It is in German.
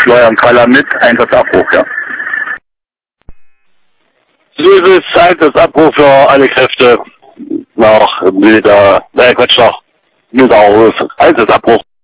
Florian Kaller mit Einsatzabbruch, ja. So ist es, Einsatzabbruch für alle Kräfte nach Milder, nach Milder Einsatzabbruch.